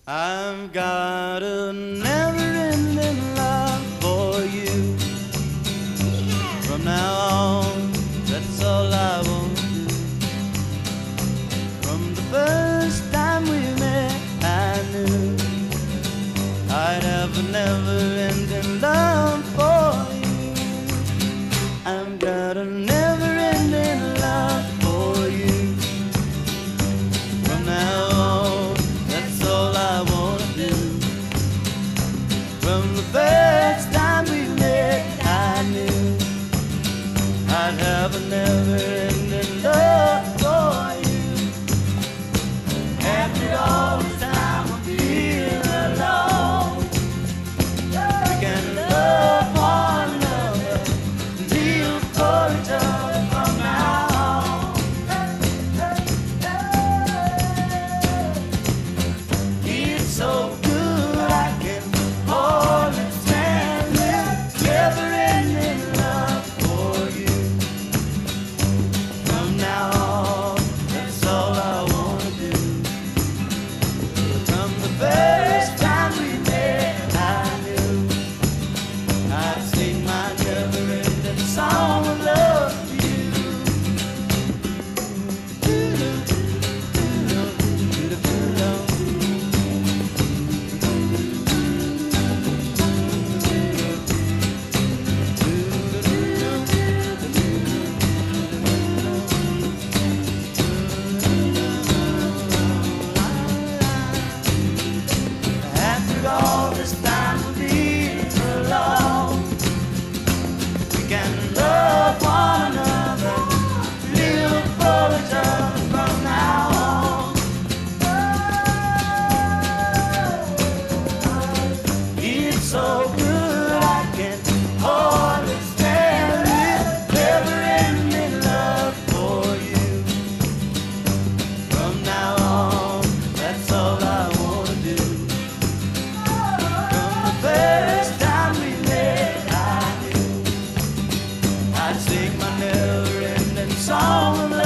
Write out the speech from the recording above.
I've got a never-ending love for you. From now on, that's all I want to do. From the first time we met, I knew I'd have a never-ending love for you. I've got a never-ending love for you. From now on, that's all I want to do. From the first time we met, I knew I'd have a never-ending love for you. After all this time of being alone, we can love one another, live for each other from now on. It's so good I can hardly stand it. Never-ending love for you. From now on, that's all I wanna do. From the first time we met, I knew I'd sing my never-ending song of love to you. After all this time of being alone, we can love one another, live for each other from now on. It's so good I can hardly stand it. Never-ending love for you. From now on, that's all I wanna do. From the first time we met, I knew I'd sing my never-ending song of